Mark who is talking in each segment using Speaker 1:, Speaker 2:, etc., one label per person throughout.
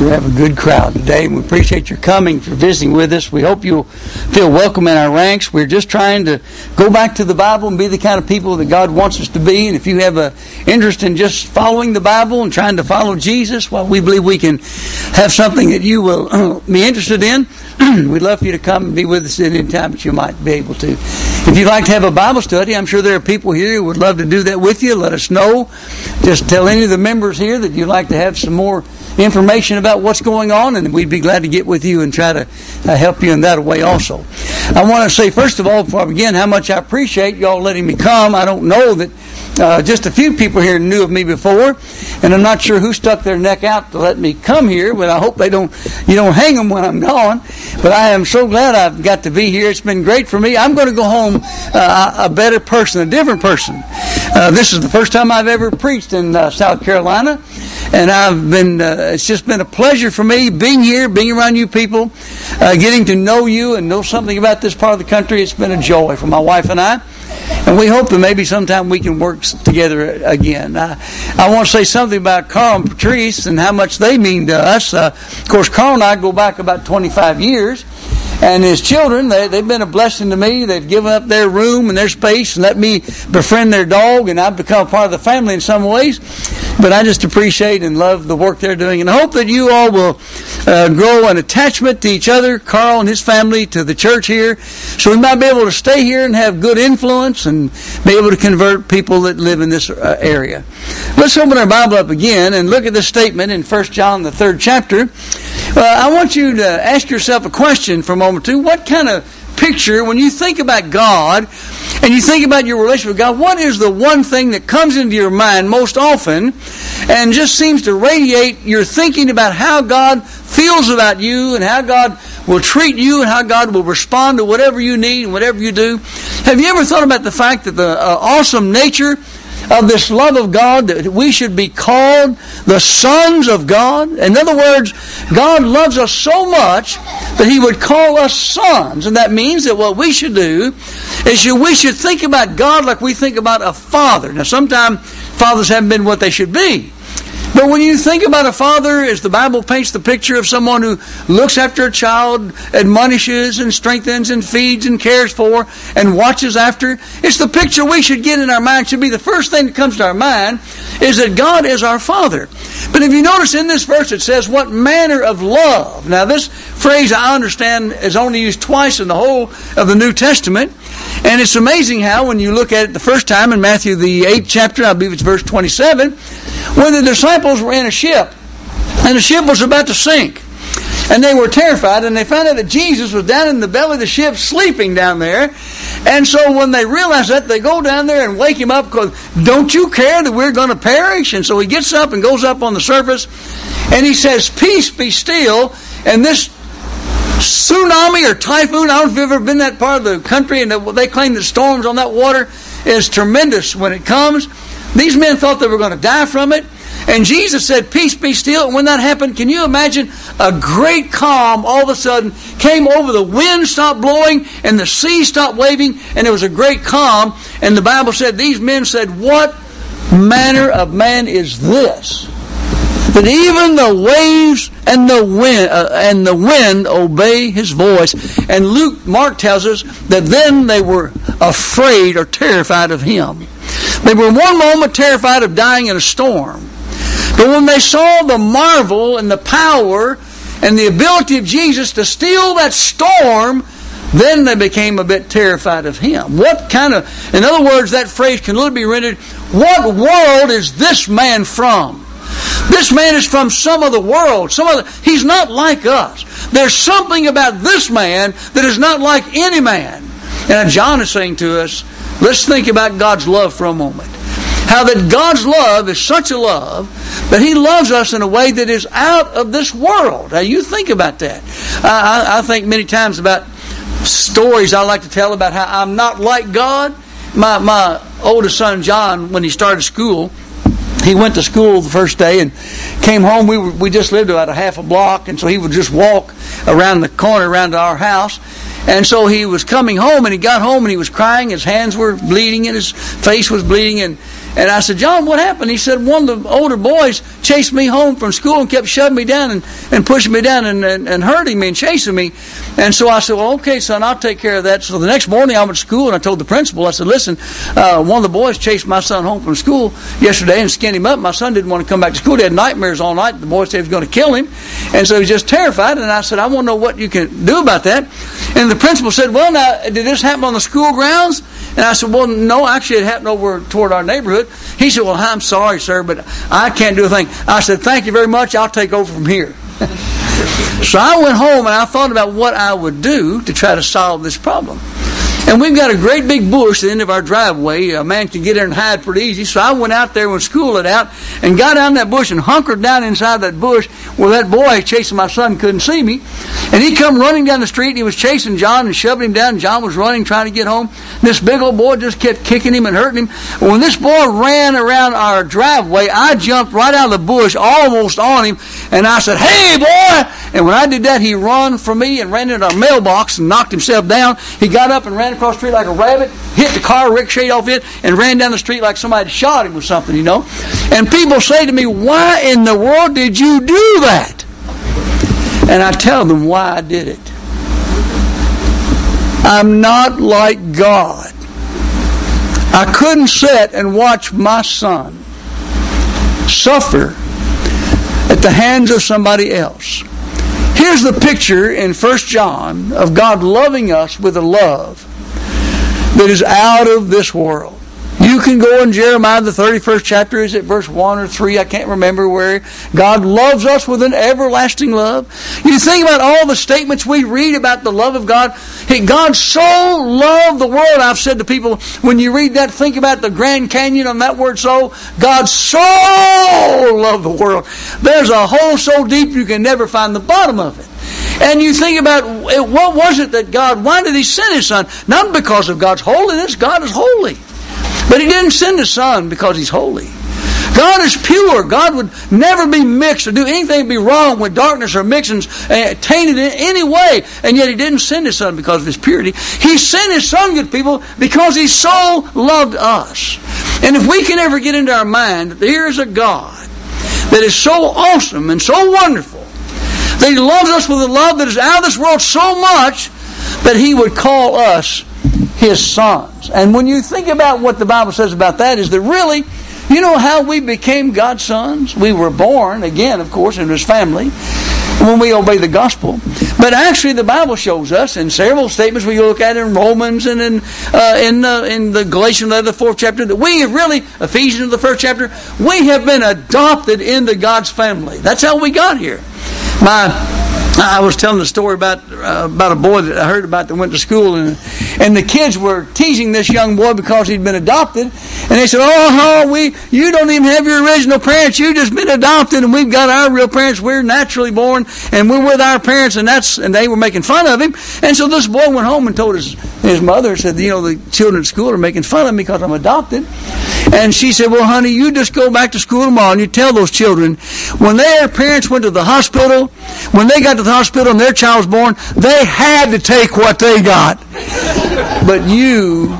Speaker 1: sure have a good crowd today, and we appreciate your coming, for visiting with us. We hope you'll feel welcome in our ranks. We're just trying to go back to the Bible and be the kind of people that God wants us to be. And if you have an interest in just following the Bible and trying to follow Jesus, well, we believe we can have something that you will be interested in. We'd love for you to come and be with us at any time that you might be able to. If you'd like to have a Bible study, I'm sure there are people here who would love to do that with you. Let us know. Just tell any of the members here that you'd like to have some more information about what's going on, and we'd be glad to get with you and try to help you in that way also. I want to say, first of all, before I begin, how much I appreciate y'all letting me come. I don't know that just a few people here knew of me before, and I'm not sure who stuck their neck out to let me come here, but I hope you don't hang them when I'm gone. But I am so glad I've got to be here. It's been great for me. I'm going to go home a better person, a different person. This is the first time I've ever preached in South Carolina, and it's just been a pleasure for me being here, being around you people, getting to know you and know something about this part of the country. It's been a joy for my wife and I. And we hope that maybe sometime we can work together again. I want to say something about Carl and Patrice and how much they mean to us. Of course, Carl and I go back about 25 years. And his children, they've been a blessing to me. They've given up their room and their space and let me befriend their dog, and I've become a part of the family in some ways. But I just appreciate and love the work they're doing. And I hope that you all will grow an attachment to each other, Carl and his family, to the church here, so we might be able to stay here and have good influence and be able to convert people that live in this area. Let's open our Bible up again and look at this statement in 1 John, the 3rd chapter. I want you to ask yourself a question for a moment or two. What kind of picture, when you think about God and you think about your relationship with God, what is the one thing that comes into your mind most often and just seems to radiate your thinking about how God feels about you and how God will treat you and how God will respond to whatever you need and whatever you do? Have you ever thought about the fact that the awesome nature of this love of God, that we should be called the sons of God? In other words, God loves us so much that He would call us sons. And that means that what we should do is we should think about God like we think about a father. Now, sometimes fathers haven't been what they should be. But when you think about a father, as the Bible paints the picture of someone who looks after a child, admonishes and strengthens and feeds and cares for and watches after, it's the picture we should get in our mind. It should be the first thing that comes to our mind, is that God is our Father. But if you notice in this verse it says, what manner of love. Now this phrase, I understand, is only used twice in the whole of the New Testament. And it's amazing how, when you look at it the first time in Matthew the 8th chapter, I believe it's verse 27, when the disciples were in a ship, and the ship was about to sink, and they were terrified, and they found out that Jesus was down in the belly of the ship sleeping down there. And so when they realize that, they go down there and wake him up, because, don't you care that we're going to perish? And so he gets up and goes up on the surface, and he says, peace, be still. And this tsunami or typhoon, I don't know if you've ever been in that part of the country, and they claim that storms on that water is tremendous when it comes. These men thought they were going to die from it. And Jesus said, peace, be still. And when that happened, can you imagine a great calm all of a sudden came over? The wind stopped blowing and the sea stopped waving, and there was a great calm. And the Bible said, these men said, what manner of man is this, that even the waves and the wind obey his voice? And Mark tells us that then they were afraid or terrified of him. They were one moment terrified of dying in a storm. But when they saw the marvel and the power and the ability of Jesus to still that storm, then they became a bit terrified of him. In other words, that phrase can literally be rendered, what world is this man from? This man is from some other world. He's not like us. There's something about this man that is not like any man. And John is saying to us, let's think about God's love for a moment. How that God's love is such a love that He loves us in a way that is out of this world. Now you think about that. I think many times about stories I like to tell about how I'm not like God. My oldest son John, when he started school, he went to school the first day and came home. We just lived about a half a block, and so he would just walk around the corner around to our house. And so he was coming home, and he got home and he was crying. His hands were bleeding and his face was bleeding. And And I said, John, what happened? He said, one of the older boys chased me home from school and kept shoving me down and pushing me down and hurting me and chasing me. And so I said, well, okay, son, I'll take care of that. So the next morning I went to school and I told the principal, I said, listen, one of the boys chased my son home from school yesterday and skinned him up. My son didn't want to come back to school. He had nightmares all night. The boy said he was going to kill him. And so he was just terrified. And I said, I want to know what you can do about that. And the principal said, well, now, did this happen on the school grounds? And I said, well, no, actually it happened over toward our neighborhood. He said, well, I'm sorry, sir, but I can't do a thing. I said, thank you very much. I'll take over from here. So I went home and I thought about what I would do to try to solve this problem. And we've got a great big bush at the end of our driveway. A man can get there and hide pretty easy. So I went out there when school let out and got down that bush and hunkered down inside that bush where that boy chasing my son couldn't see me. And he come running down the street and he was chasing John and shoving him down. John was running trying to get home. This big old boy just kept kicking him and hurting him. When this boy ran around our driveway, I jumped right out of the bush almost on him. And I said, hey, boy! And when I did that, he ran from me and ran into our mailbox and knocked himself down. He got up and ran across the street like a rabbit, hit the car, ricocheted off it, and ran down the street like somebody shot him or something, you know. And people say to me, why in the world did you do that? And I tell them why I did it. I'm not like God. I couldn't sit and watch my son suffer at the hands of somebody else. Here's the picture in 1 John of God loving us with a love that is out of this world. You can go in Jeremiah, the 31st chapter, is it verse 1 or 3? I can't remember where. God loves us with an everlasting love. You think about all the statements we read about the love of God. Hey, God so loved the world. I've said to people, when you read that, think about the Grand Canyon on that word so. God so loved the world. There's a hole so deep you can never find the bottom of it. And you think about, what was it that God, why did He send His Son? Not because of God's holiness. God is holy. But He didn't send His Son because He's holy. God is pure. God would never be mixed or do anything be wrong with darkness or mixing, tainted in any way. And yet He didn't send His Son because of His purity. He sent His Son, good people, because He so loved us. And if we can ever get into our mind that there is a God that is so awesome and so wonderful, that He loves us with a love that is out of this world so much that He would call us His sons. And when you think about what the Bible says about that, is that really, you know how we became God's sons? We were born, again, of course, in His family, when we obey the gospel. But actually the Bible shows us in several statements we look at in Romans and in the Galatians letter, the 4th chapter, that we have really, Ephesians, the 1st chapter, we have been adopted into God's family. That's how we got here. I was telling the story about a boy that I heard about that went to school, and the kids were teasing this young boy because he'd been adopted, and they said, you don't even have your original parents, you've just been adopted, and we've got our real parents, we're naturally born, and we're with our parents, and they were making fun of him. And so this boy went home and told his mother, said, the children at school are making fun of me because I'm adopted. And she said, well, honey, you just go back to school tomorrow and you tell those children, when their parents went to the hospital, when they got to the hospital and their child was born, they had to take what they got. But you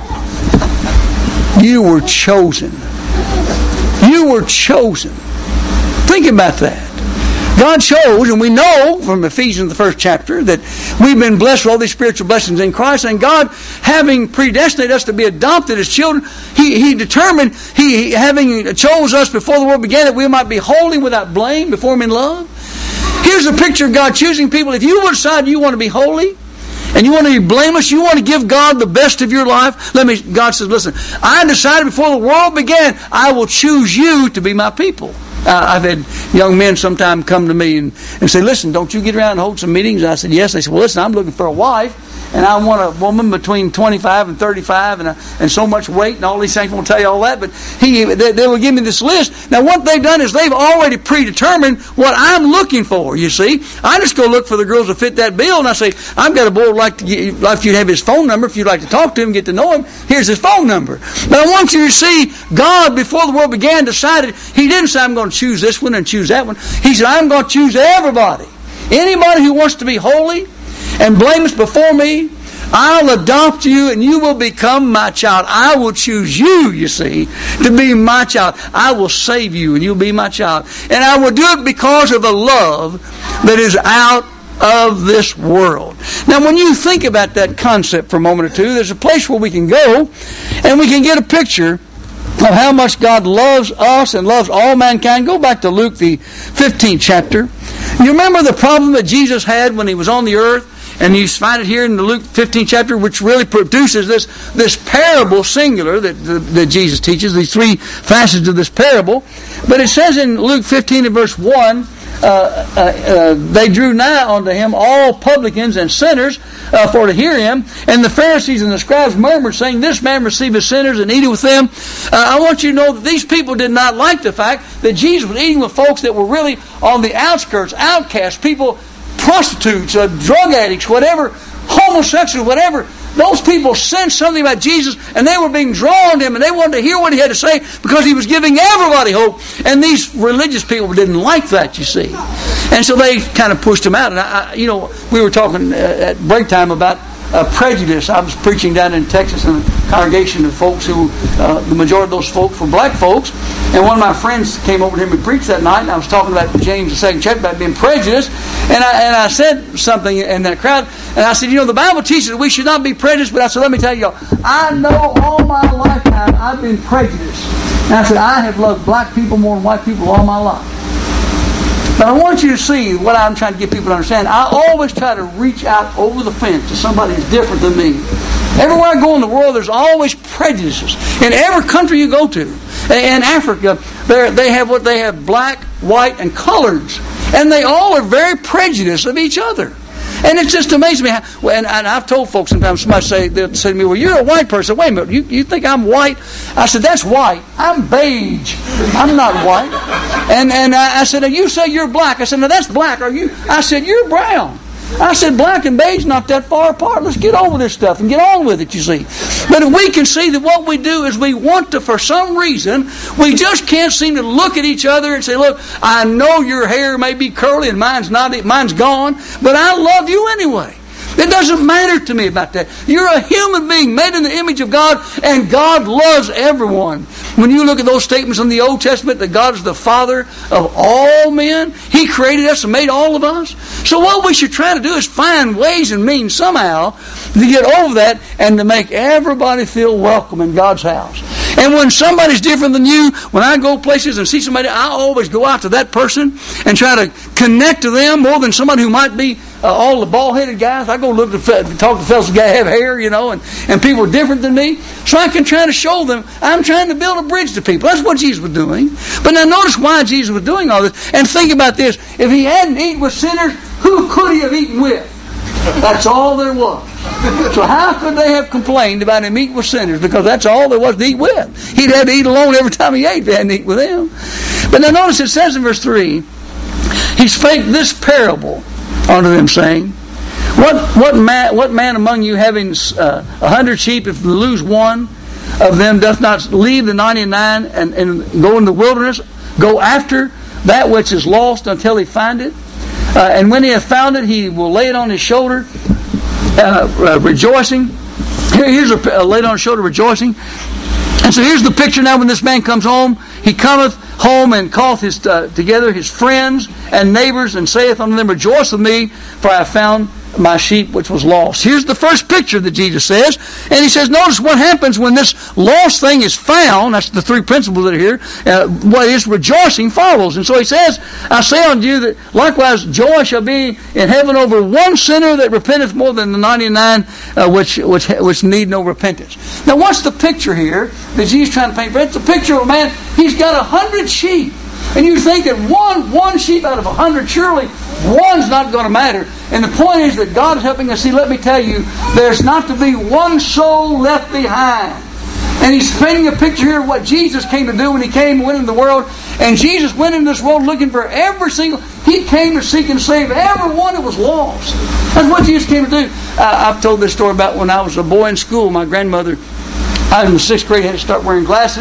Speaker 1: were chosen. You were chosen. Think about that. God chose, and we know from Ephesians, the 1st chapter, that we've been blessed with all these spiritual blessings in Christ, and God, having predestinated us to be adopted as children, He determined, He having chose us before the world began, that we might be holy without blame before Him in love. Here's a picture of God choosing people. If you decide you want to be holy, and you want to be blameless, you want to give God the best of your life, God says, listen, I decided before the world began, I will choose you to be my people. I've had young men sometime come to me and say, listen, don't you get around and hold some meetings? I said, yes. They said, well, listen, I'm looking for a wife, and I want a woman between 25 and 35 and so much weight, and all these things. I won't tell you all that, but they will give me this list. Now, what they've done is they've already predetermined what I'm looking for, you see. I just go look for the girls that fit that bill, and I say, I've got a boy who'd like you to have his phone number. If you'd like to talk to him, get to know him, here's his phone number. But I want you to see, God, before the world began, decided, He didn't say, I'm going to choose this one and choose that one. He said, I'm going to choose everybody. Anybody who wants to be holy and blameless before me, I'll adopt you and you will become my child. I will choose you, you see, to be my child. I will save you and you'll be my child. And I will do it because of a love that is out of this world. Now, when you think about that concept for a moment or two, there's a place where we can go and we can get a picture of how much God loves us and loves all mankind. Go back to Luke, the 15th chapter. You remember the problem that Jesus had when he was on the earth? And you find it here in the Luke 15th chapter, which really produces this parable singular that Jesus teaches, these three facets of this parable. But it says in Luke 15 and verse 1, they drew nigh unto him all publicans and sinners for to hear him. And the Pharisees and the scribes murmured, saying, This man receiveth sinners and eateth with them. I want you to know that these people did not like the fact that Jesus was eating with folks that were really on the outskirts, outcasts, people, prostitutes, drug addicts, whatever, homosexuals, whatever. Those people sensed something about Jesus, and they were being drawn to him, and they wanted to hear what he had to say because he was giving everybody hope. And these religious people didn't like that, you see. And so they kind of pushed him out. And we were talking at break time about prejudice. I was preaching down in Texas in a congregation of folks who, the majority of those folks were black folks. And one of my friends came over to him and preached that night, and I was talking about James, the 2nd chapter, about being prejudiced. And I said something in that crowd, and I said, the Bible teaches that we should not be prejudiced, but I said, let me tell you, I know all my lifetime I've been prejudiced. And I said, I have loved black people more than white people all my life. But I want you to see what I'm trying to get people to understand. I always try to reach out over the fence to somebody who's different than me. Everywhere I go in the world, there's always prejudices. In every country you go to. In Africa, they have black, white, and coloreds. And they all are very prejudiced of each other. And it just amazes me. And I've told folks sometimes, they'll say to me, well, you're a white person. Wait a minute, you think I'm white? I said, that's white. I'm beige. I'm not white. And I said, you say you're black. I said, no, that's black. Are you? I said, you're brown. I said, black and beige not that far apart. Let's get over this stuff and get on with it, you see. But if we can see that what we do is we want to, for some reason, we just can't seem to look at each other and say, look, I know your hair may be curly and mine's gone, but I love you anyway. It doesn't matter to me about that. You're a human being made in the image of God, and God loves everyone. When you look at those statements in the Old Testament that God is the Father of all men, He created us and made all of us. So what we should try to do is find ways and means somehow to get over that and to make everybody feel welcome in God's house. And when somebody's different than you, when I go places and see somebody, I always go out to that person and try to connect to them more than somebody who might be all the bald-headed guys. I go look to talk to fellas that have hair, and people are different than me. So I can try to show them I'm trying to build a bridge to people. That's what Jesus was doing. But now notice why Jesus was doing all this. And think about this. If He hadn't eaten with sinners, who could He have eaten with? That's all there was. So how could they have complained about Him eating with sinners? Because that's all there was to eat with. He'd have to eat alone every time He ate if He hadn't eaten with them. But now notice it says in verse 3, He spake this parable unto them, saying, What man among you having 100 sheep, if you lose one of them, doth not leave the 99 and go in the wilderness, go after that which is lost until he find it? And when he hath found it, he will lay it on his shoulder, rejoicing. Here's lay it on his shoulder, rejoicing. And so here's the picture now when this man comes home. He cometh home and calleth together his friends and neighbors, and saith unto them, Rejoice with me, for I have found my sheep which was lost. Here's the first picture that Jesus says. And He says, notice what happens when this lost thing is found. That's the three principles that are here. What is rejoicing follows. And so He says, I say unto you that likewise joy shall be in heaven over one sinner that repenteth more than the 99 which need no repentance. Now what's the picture here that Jesus is trying to paint? It's a picture of a man, he's got 100 sheep. And you think that one sheep out of 100, surely one's not going to matter. And the point is that God is helping us see, let me tell you, there's not to be one soul left behind. And He's painting a picture here of what Jesus came to do when He came and went into the world. And Jesus went into this world looking for He came to seek and save everyone that was lost. That's what Jesus came to do. I've told this story about when I was a boy in school. My grandmother, I was in the 6th grade, had to start wearing glasses.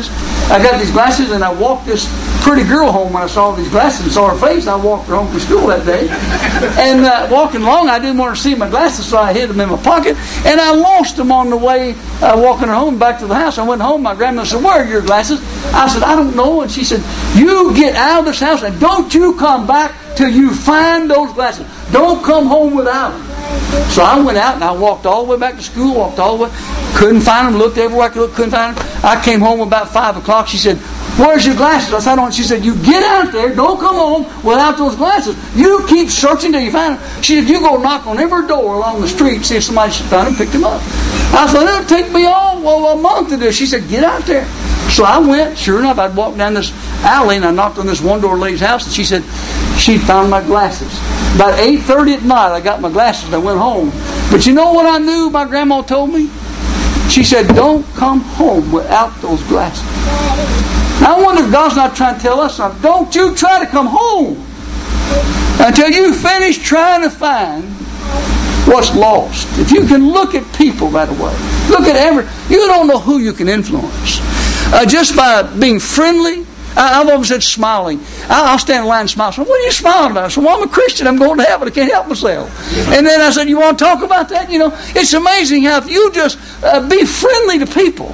Speaker 1: I got these glasses, and I walked this pretty girl home when I saw these glasses and saw her face. And I walked her home from school that day. And walking along, I didn't want her to see my glasses, so I hid them in my pocket. And I lost them on the way walking her home back to the house. I went home. My grandmother said, "Where are your glasses?" I said, "I don't know." And she said, "You get out of this house and don't you come back till you find those glasses. Don't come home without them." So I went out and I walked all the way back to school, walked all the way, couldn't find them, looked everywhere I could look, couldn't find them. I came home about 5 o'clock. She said, "Where's your glasses?" I said, "I don't." She said, "You get out there, don't come home without those glasses. You keep searching till you find them." She said, "You go knock on every door along the street, see if somebody found them, pick them up." I thought, "It'll take me a month to do." She said, "Get out there." So I went. Sure enough, I'd walked down this alley and I knocked on this one-door lady's house, and she said she'd found my glasses. About 8:30 at night, I got my glasses and I went home. But you know what I knew my grandma told me? She said, "Don't come home without those glasses." Now I wonder if God's not trying to tell us something. Don't you try to come home until you finish trying to find what's lost. If you can look at people that way, you don't know who you can influence. Just by being friendly. I've always said smiling. I'll stand in line and smile. So, "What are you smiling about?" I said, "Well, I'm a Christian. I'm going to heaven. I can't help myself." And then I said, "You want to talk about that?" You know, it's amazing how if you just be friendly to people,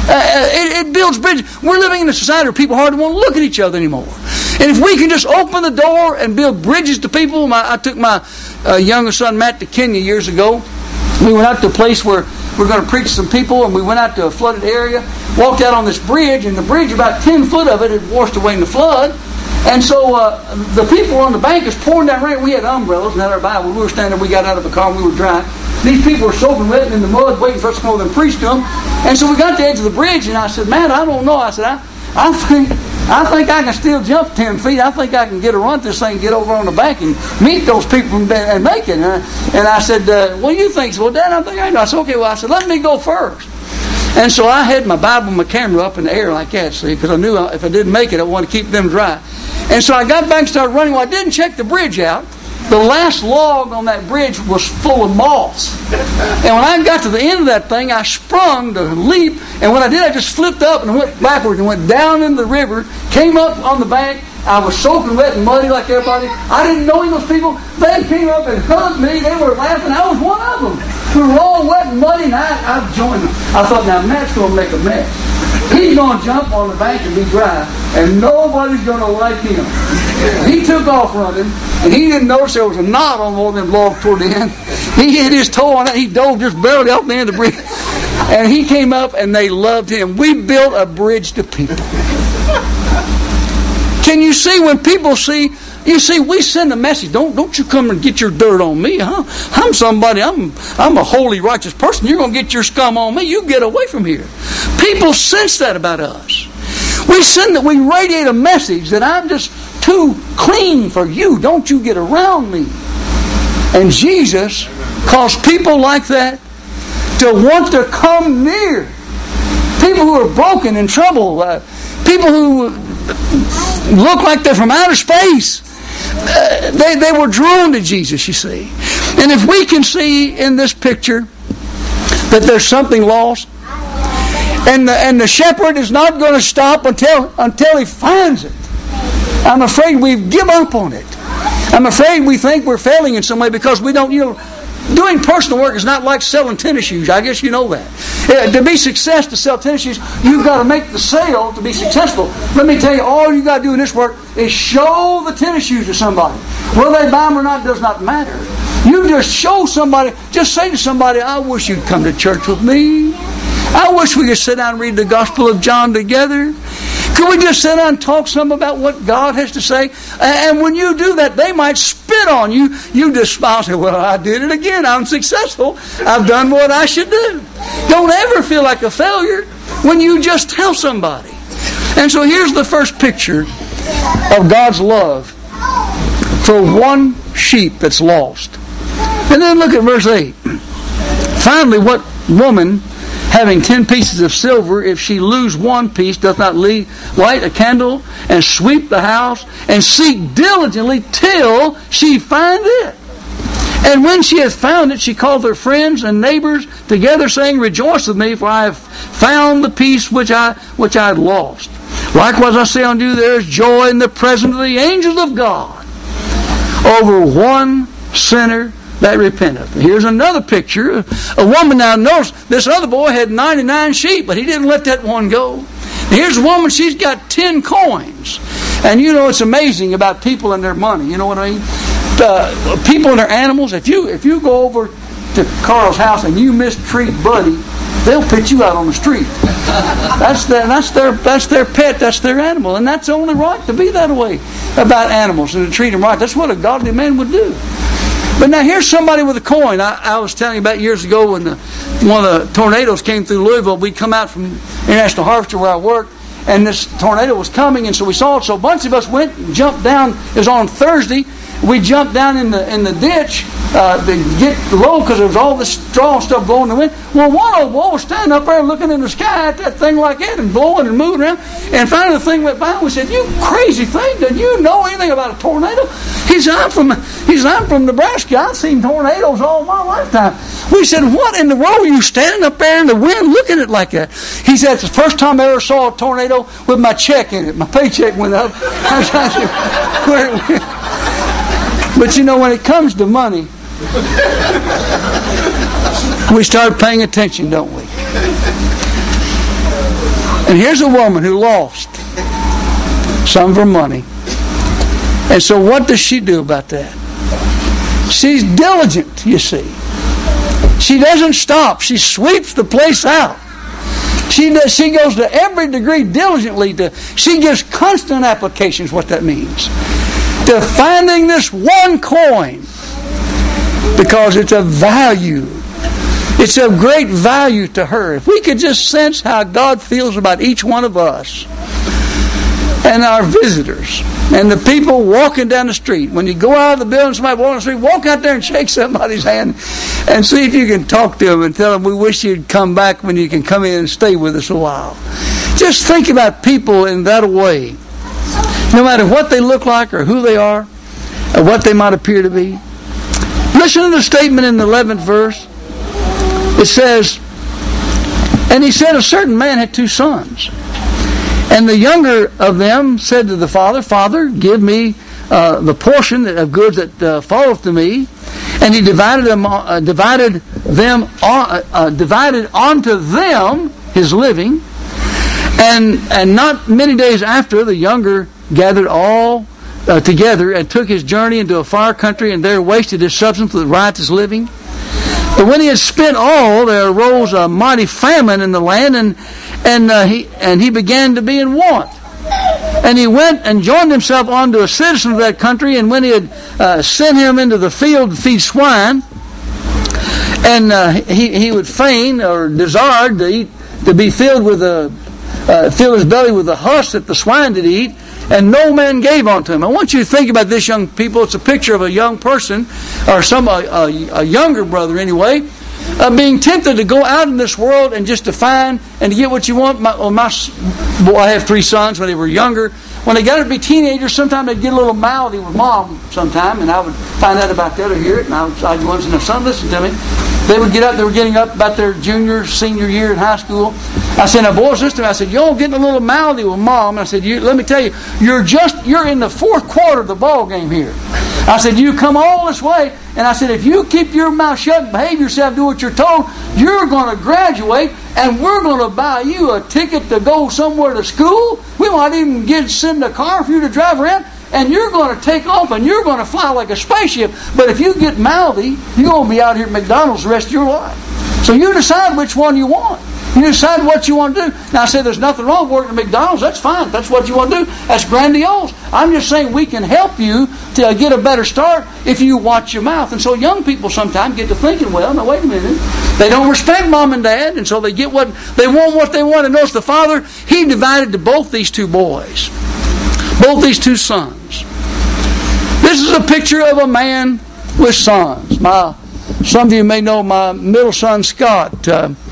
Speaker 1: it builds bridges. We're living in a society where people hardly want to look at each other anymore. And if we can just open the door and build bridges to people. I took my youngest son, Matt, to Kenya years ago. We went out to a place where we're going to preach to some people, and we went out to a flooded area, walked out on this bridge, and the bridge, about 10 foot of it, had washed away in the flood. And so the people on the bank is pouring down rain. We had umbrellas and had our Bible. We were standing there. We got out of the car and we were dry. These people were soaking wet in the mud, waiting for us to come over and preach to them. And so we got to the edge of the bridge, and I said, "Man, I don't know." I said, I think I can still jump 10 feet. I think I can get a run to this thing, get over on the bank and meet those people and make it. And I said, "What do you think?" He said, "Well, Dad, I think I know." I said, "Okay." Well, I said, "Let me go first." And so I had my Bible and my camera up in the air like that, see, because I knew if I didn't make it, I wanted to keep them dry. And so I got back and started running. Well, I didn't check the bridge out. The last log on that bridge was full of moss. And when I got to the end of that thing, I sprung to leap. And when I did, I just flipped up and went backwards and went down into the river, came up on the bank. I was soaking wet and muddy like everybody. I didn't know those people. They came up and hugged me. They were laughing. I was one of them. We were all wet and muddy, and I joined them. I thought, now Matt's going to make a mess. He's going to jump on the bank and be dry, and nobody's going to like him. He took off running, and he didn't notice there was a knot on one of them logs toward the end. He hit his toe on it. He dove just barely off the end of the bridge. And he came up, and they loved him. We built a bridge to people. Can you see when people see... You see, we send a message. Don't you come and get your dirt on me, huh? I'm somebody. I'm a holy, righteous person. You're going to get your scum on me. You get away from here. People sense that about us. We radiate a message that I'm just too clean for you. Don't you get around me. And Jesus caused people like that to want to come near. People who are broken and troubled. People who look like they're from outer space. They were drawn to Jesus, you see. And if we can see in this picture that there's something lost, and the shepherd is not going to stop until he finds it, I'm afraid we've given up on it. I'm afraid we think we're failing in some way because we don't, doing personal work is not like selling tennis shoes. I guess you know that. To be successful, to sell tennis shoes, you've got to make the sale to be successful. Let me tell you, all you got to do in this work is show the tennis shoes to somebody. Whether they buy them or not does not matter. You just show somebody, just say to somebody, "I wish you'd come to church with me. I wish we could sit down and read the Gospel of John together. Could we just sit down and talk some about what God has to say?" And when you do that, they might spit on you. You just smile and say, "Well, I did it again. I'm successful. I've done what I should do." Don't ever feel like a failure when you just tell somebody. And so here's the first picture of God's love for one sheep that's lost. And then look at verse 8. "Finally, what woman, having 10 pieces of silver, if she lose one piece, doth not light a candle and sweep the house and seek diligently till she find it? And when she hath found it, she calleth her friends and neighbors together, saying, Rejoice with me, for I have found the piece which I had lost." Likewise I say unto you, there is joy in the presence of the angels of God over one sinner that repenteth. Here's another picture. A woman, now notice, this other boy had 99 sheep, but he didn't let that one go. Here's a woman, she's got 10 coins. And you know, it's amazing about people and their money. You know what I mean? People and their animals. If you go over to Carl's house and you mistreat Buddy, they'll put you out on the street. That's their pet. That's their animal, and that's only right to be that way about animals and to treat them right. That's what a godly man would do. But now here's somebody with a coin. I was telling you about years ago when one of the tornadoes came through Louisville. We'd come out from International Harvester where I worked, and this tornado was coming, and so we saw it. So a bunch of us went and jumped down. It was on Thursday. We jumped down in the ditch to get low because there was all this straw and stuff blowing in the wind. Well, one old boy was standing up there looking in the sky at that thing like that and blowing and moving around. And finally the thing went by and we said, "You crazy thing, did you know anything about a tornado?" He said, I'm from Nebraska. I've seen tornadoes all my lifetime. We said, "What in the world are you standing up there in the wind looking at it like that?" He said, "It's the first time I ever saw a tornado with my check in it. My paycheck went up." I was trying to see where it went. But you know, when it comes to money, we start paying attention, don't we? And here's a woman who lost some of her money. And so what does she do about that? She's diligent, you see. She doesn't stop. She sweeps the place out. She goes to every degree diligently. She gives constant applications, what that means, to finding this one coin, because it's of value. It's of great value to her. If we could just sense how God feels about each one of us and our visitors and the people walking down the street. When you go out of the building, somebody walking down the street, walk out there and shake somebody's hand and see if you can talk to them and tell them, "We wish you'd come back when you can come in and stay with us a while." Just think about people in that way. No matter what they look like or who they are or what they might appear to be. Listen to the statement in the 11th verse. It says, "And he said, a certain man had 2 sons. And the younger of them said to the father, Father, give me the portion of goods that falleth to me. And he divided unto them his living. And not many days after, the younger gathered all together and took his journey into a far country, and there wasted his substance with riotous living. But when he had spent all, there arose a mighty famine in the land, and he began to be in want. And he went and joined himself unto a citizen of that country, and when he had sent him into the field to feed swine, and he would fain or desired to be filled with fill his belly with the husk that the swine did eat, and no man gave unto him." I want you to think about this, young people. It's a picture of a young person, or a younger brother anyway, being tempted to go out in this world and just to find and to get what you want. I have 3 sons when they were younger. When they got to be teenagers, sometimes they'd get a little mouthy with mom sometime, and I would find out about that or hear it, and I'd go and say, "Son, listen to me." They would get up, they were getting up about their junior, senior year in high school. I said, "Now boys, listen to me." I said, "You're getting a little mouthy with mom." I said, "Let me tell you, you're in the 4th quarter of the ball game here." I said, "You come all this way," and I said, "If you keep your mouth shut and behave yourself, do what you're told, you're going to graduate, and we're going to buy you a ticket to go somewhere to school. We might even send a car for you to drive around, and you're going to take off, and you're going to fly like a spaceship. But if you get mouthy, you're going to be out here at McDonald's the rest of your life. So you decide which one you want. You decide what you want to do." Now I say there's nothing wrong with working at McDonald's. That's fine. That's what you want to do. That's grandiose. I'm just saying we can help you to get a better start if you watch your mouth. And so young people sometimes get to thinking, well, now wait a minute. They don't respect mom and dad, and so they get what they want. And notice the father, he divided to both these 2 boys. Both these 2 sons. This is a picture of a man with sons. Some of you may know my middle son, Scott.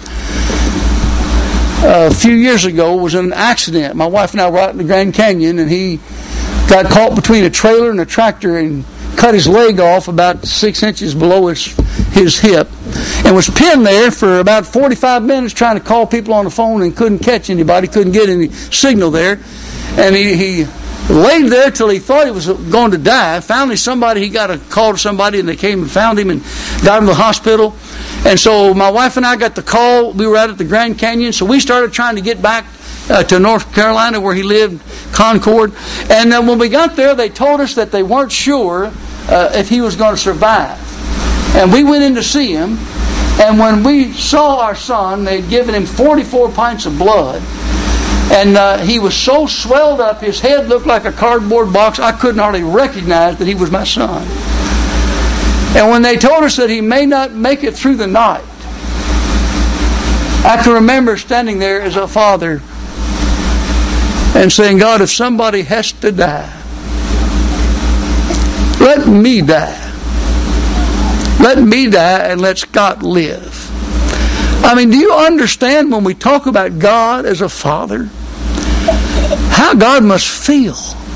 Speaker 1: A few years ago was in an accident. My wife and I were out in the Grand Canyon, and he got caught between a trailer and a tractor and cut his leg off about 6 inches below his hip. and was pinned there for about 45 minutes trying to call people on the phone and couldn't catch anybody, couldn't get any signal there. And he laid there till he thought he was going to die. Finally, he got a call to somebody, and they came and found him and got him to the hospital. And so my wife and I got the call. We were out at the Grand Canyon, so we started trying to get back to North Carolina where he lived, Concord. And when we got there, they told us that they weren't sure if he was going to survive. And we went in to see him, and when we saw our son, they had given him 44 pints of blood, and he was so swelled up, his head looked like a cardboard box, I couldn't hardly recognize that he was my son. And when they told us that he may not make it through the night, I can remember standing there as a father and saying, God, if somebody has to die, let me die. Let me die and let Scott live. I mean, do you understand when we talk about God as a father, how God must feel?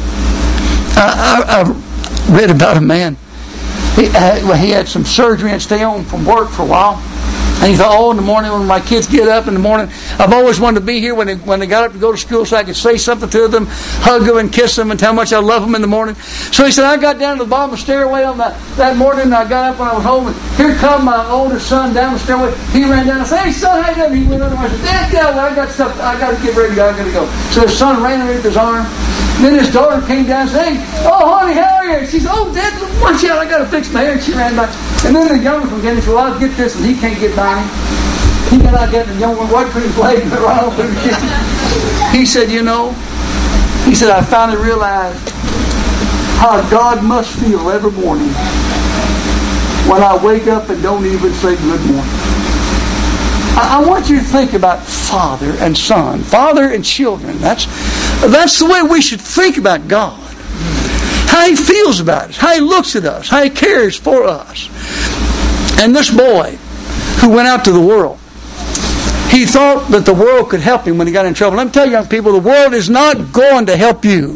Speaker 1: I read about a man. He had some surgery and stay home from work for a while. And he thought, in the morning when my kids get up in the morning, I've always wanted to be here when they got up to go to school so I could say something to them, hug them and kiss them and tell them how much I love them in the morning. So he said, I got down to the bottom of the stairway on that morning, and I got up when I was home, and here come my oldest son down the stairway. He ran down and said, hey son, how you doing? He went under and I said, I got stuff, I got to get ready to go, I got to go. So his son ran underneath his arm. Then his daughter came down and said, hey, honey, how are you? She said, Dad, watch out, I got to fix my hair. And she ran back. And then the younger one came and said, well, I'll get this, and he can't get by me. He got out there, the young one wiped his leg and right over to the kitchen. He said, I finally realized how God must feel every morning when I wake up and don't even say good morning. I want you to think about father and son, father and children. That's the way we should think about God. How He feels about us, how He looks at us, how He cares for us. And this boy who went out to the world, he thought that the world could help him when he got in trouble. Let me tell you, young people, the world is not going to help you.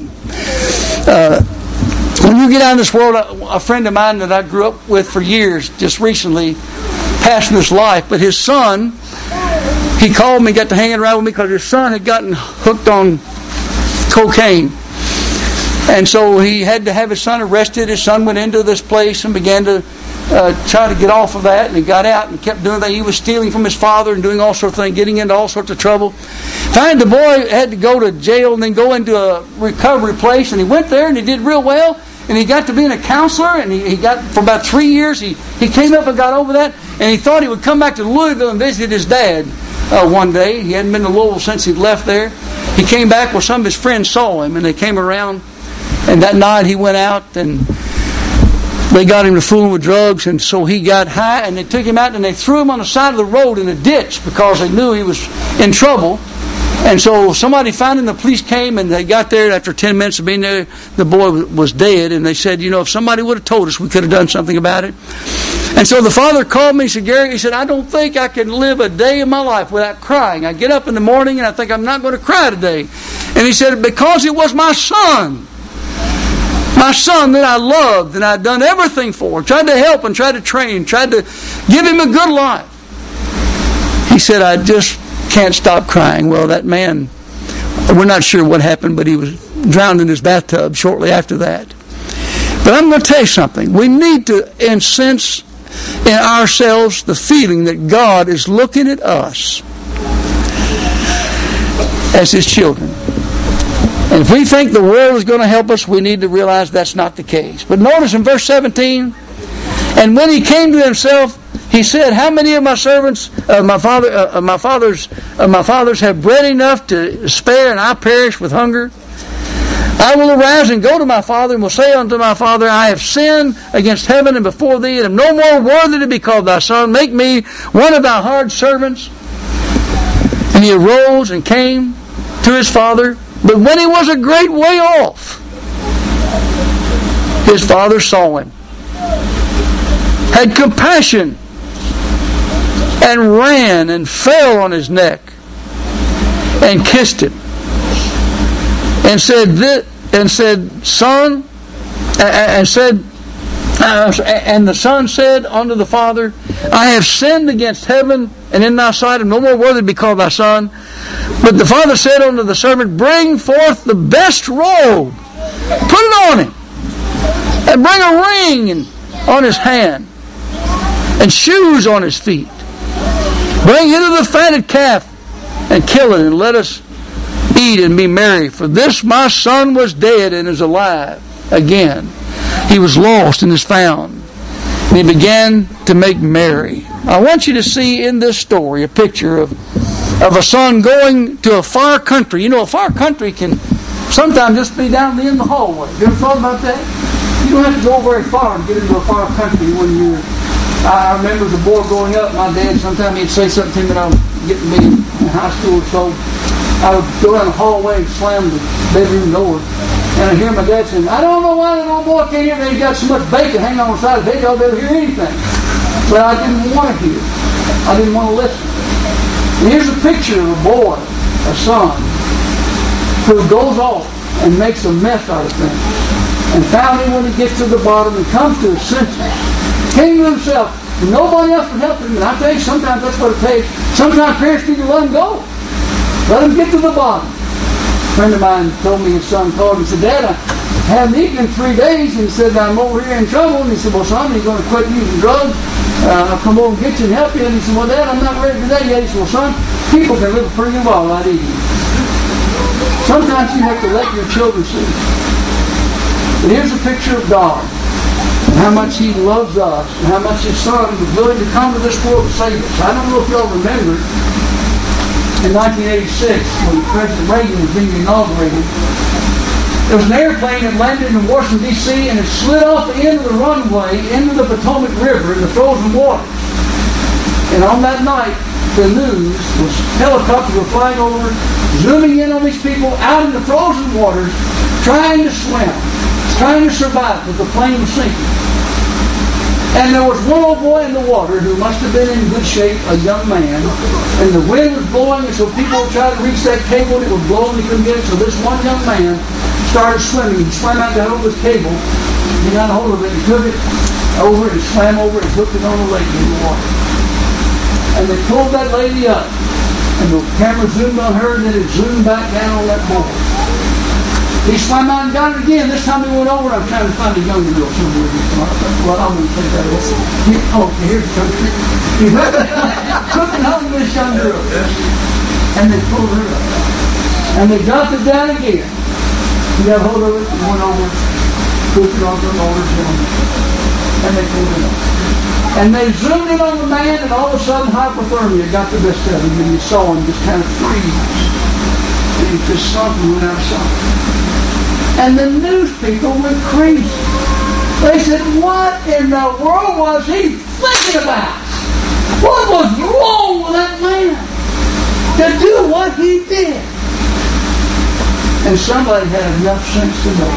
Speaker 1: When you get out in this world, a friend of mine that I grew up with for years, just recently passed this life, but his son, he called me, got to hanging around with me because his son had gotten hooked on cocaine. And so he had to have his son arrested. His son went into this place and began to try to get off of that, and he got out and kept doing that. He was stealing from his father and doing all sorts of things, getting into all sorts of trouble. Finally, the boy had to go to jail and then go into a recovery place, and he went there and he did real well, and he got to being a counselor, and he got, for about 3 years, he came up and got over that, and he thought he would come back to Louisville and visit his dad one day. He hadn't been to Louisville since he'd left there. He came back where some of his friends saw him, and they came around, and that night he went out and they got him to fooling with drugs, and so he got high, and they took him out and they threw him on the side of the road in a ditch because they knew he was in trouble. And so somebody found him, the police came, and they got there, and after 10 minutes of being there, the boy was dead, and they said, if somebody would have told us, we could have done something about it. And so the father called me, he said, Gary, he said, I don't think I can live a day in my life without crying. I get up in the morning, and I think I'm not going to cry today. And he said, because it was my son that I loved and I'd done everything for, tried to help and tried to train, tried to give him a good life. He said, I just can't stop crying. Well, that man, we're not sure what happened, but he was drowned in his bathtub shortly after that. But I'm going to tell you something. We need to incense in ourselves the feeling that God is looking at us as His children. And if we think the world is going to help us, we need to realize that's not the case. But notice in verse 17, and when he came to himself, he said, how many of my servants, my fathers have bread enough to spare, and I perish with hunger? I will arise and go to my father, and will say unto my father, I have sinned against heaven and before thee, and am no more worthy to be called thy son. Make me one of thy hired servants. And he arose and came to his father. But when he was a great way off, his father saw him, had compassion, and ran and fell on his neck and kissed him, and said, son, and said, And the son said unto the father, I have sinned against heaven, and in thy sight am no more worthy to be called thy son. But the father said unto the servant, bring forth the best robe, put it on him, and bring a ring on his hand, and shoes on his feet. Bring hither the fatted calf, and kill it, and let us eat and be merry. For this my son was dead and is alive again. He was lost and is found. And he began to make merry. I want you to see in this story a picture of a son going to a far country. You know, a far country can sometimes just be down the end of the hallway. You ever thought about that? You don't have to go very far to get into a far country when you're... I remember as a boy growing up, my dad, sometimes he'd say something to me when I was getting to be in high school or so. I would go down the hallway and slam the bedroom door. And I hear my dad saying, I don't know why that old boy can't hear me. He's got so much bacon hanging on the side of his head, I'll never hear anything. But I didn't want to hear. I didn't want to listen. And here's a picture of a boy, a son, who goes off and makes a mess out of things. And finally, when he gets to the bottom and comes to his senses, came to himself, nobody else would help him. And I tell you, sometimes that's what it takes. Sometimes parents need to let him go. Let him get to the bottom. A friend of mine told me his son called and said, Dad, I haven't eaten in 3 days. And he said, I'm over here in trouble. And he said, well, son, you're going to quit using drugs. I'll come over and get you and help you. And he said, well, Dad, I'm not ready for that yet. He said, well, son, people can live a pretty good while not eating. Sometimes you have to let your children see. But here's a picture of God. And how much He loves us. And how much His Son was willing to come to this world to save us. I don't know if y'all remember in 1986 when President Reagan was being inaugurated. There was an airplane that landed in Washington, D.C. and it slid off the end of the runway into the Potomac River in the frozen water. And on that night, the news was helicopters were flying over, zooming in on these people out in the frozen waters, trying to swim, trying to survive, but the plane was sinking. And there was one old boy in the water who must have been in good shape, a young man, and the wind was blowing, and so people would try to reach that cable, and it was blowing, they couldn't get it, so this one young man started swimming. He swam out to hold this cable, he got a hold of it, and took it over, and swam over, and hooked it on the lake in the water. And they pulled that lady up, and the camera zoomed on her, and then it zoomed back down on that boy. He swam out and got it again. This time he went over, and I'm trying to find a younger girl somewhere. Well, I'm going to take that over. Oh, here's the country. He took it home with this young girl. And they pulled her up. And they dropped it down again. He got hold of it and went over, put it on the motor, and they pulled it up. And they zoomed in on the man, and all of a sudden hypothermia got the best of him, and you saw him just kind of freeze. And he just sunk and went out of sight. And the news people went crazy. They said, what in the world was he thinking about? What was wrong with that man to do what he did? And somebody had enough sense to know.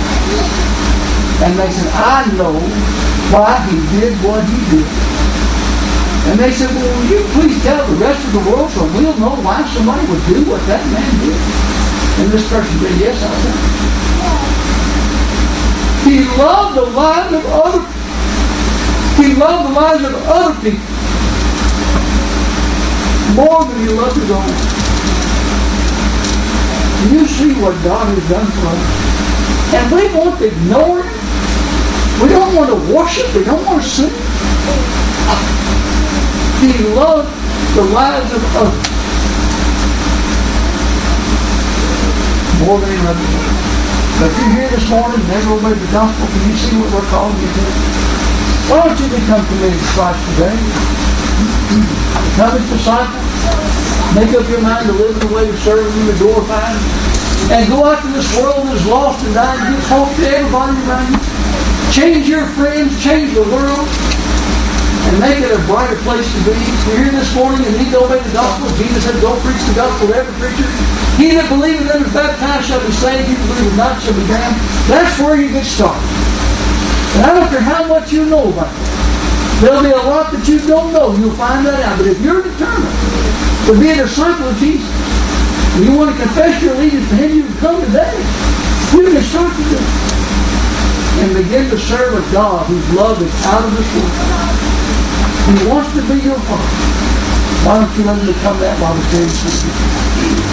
Speaker 1: And they said, I know why he did what he did. And they said, well, will you please tell the rest of the world so we'll know why somebody would do what that man did? And this person said, yes, I will. He loved the lives of other people. He loved the lives of other people more than he loved his own. Do you see what God has done for us? And we want to ignore Him. We don't want to worship. We don't want to sing. He loved the lives of others more than he loved his own. But if you're here this morning and never obeyed the gospel, can you see what we're calling you to? Why don't you become committed to Christ today? Become His disciple. Make up your mind to live in the way of serving Him and glorifying Him. And go out to this world that is lost and dying and give hope to everybody around you. Change your friends, change the world, and make it a brighter place to be. If you're here this morning and need to obey the gospel, Jesus said, go preach the gospel to every preacher. He that believeth and is baptized shall be saved. He that believeth not shall be damned. That's where you get started. And I don't care how much you know about it. There'll be a lot that you don't know. You'll find that out. But if you're determined to be a disciple of Jesus, and you want to confess your allegiance to Him, you can come today. You can start to do it. And begin to serve a God whose love is out of this world. He wants to be your Father. Why don't you let him become that while the day is